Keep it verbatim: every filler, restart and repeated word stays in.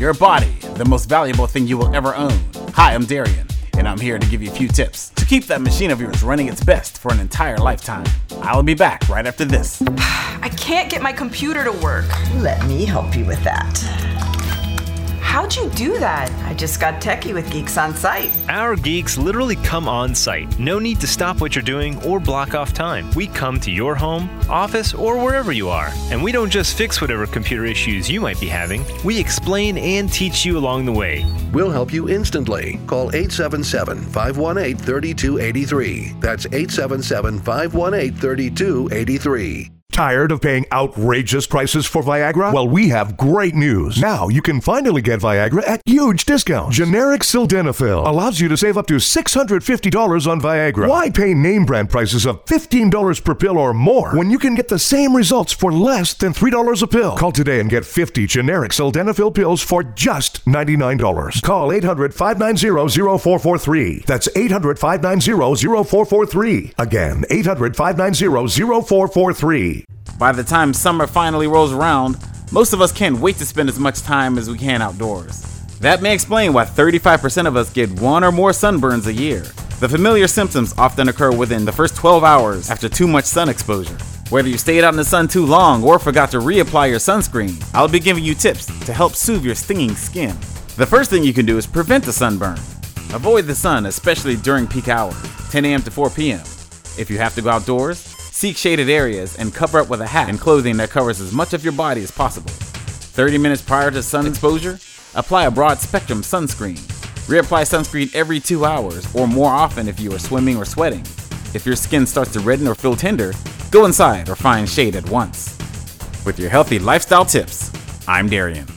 Your body, the most valuable thing you will ever own. Hi, I'm Darian, and I'm here to give you a few tips to keep that machine of yours running its best for an entire lifetime. I'll be back right after this. I can't get my computer to work. Let me help you with that. How'd you do that? I just got techie with Geeks on Site. Our geeks literally come on site. No need to stop what you're doing or block off time. We come to your home, office, or wherever you are. And we don't just fix whatever computer issues you might be having. We explain and teach you along the way. We'll help you instantly. Call eight seven seven, five one eight, three two eight three. That's eight seven seven, five one eight, three two eight three. Tired of paying outrageous prices for Viagra? Well, we have great news. Now you can finally get Viagra at huge discounts. Generic Sildenafil allows you to save up to six hundred fifty dollars on Viagra. Why pay name brand prices of fifteen dollars per pill or more when you can get the same results for less than three dollars a pill? Call today and get fifty generic Sildenafil pills for just ninety-nine dollars. Call eight hundred, five nine zero, zero four four three. That's eight hundred, five nine zero, zero four four three. Again, eight hundred, five nine zero, zero four four three. By the time summer finally rolls around, most of us can't wait to spend as much time as we can outdoors. That may explain why thirty-five percent of us get one or more sunburns a year. The familiar symptoms often occur within the first twelve hours after too much sun exposure. Whether you stayed out in the sun too long or forgot to reapply your sunscreen, I'll be giving you tips to help soothe your stinging skin. The first thing you can do is prevent the sunburn. Avoid the sun, especially during peak hours, ten a.m. to four p.m. If you have to go outdoors, seek shaded areas and cover up with a hat and clothing that covers as much of your body as possible. thirty minutes prior to sun exposure, apply a broad spectrum sunscreen. Reapply sunscreen every two hours or more often if you are swimming or sweating. If your skin starts to redden or feel tender, go inside or find shade at once. With your healthy lifestyle tips, I'm Darian.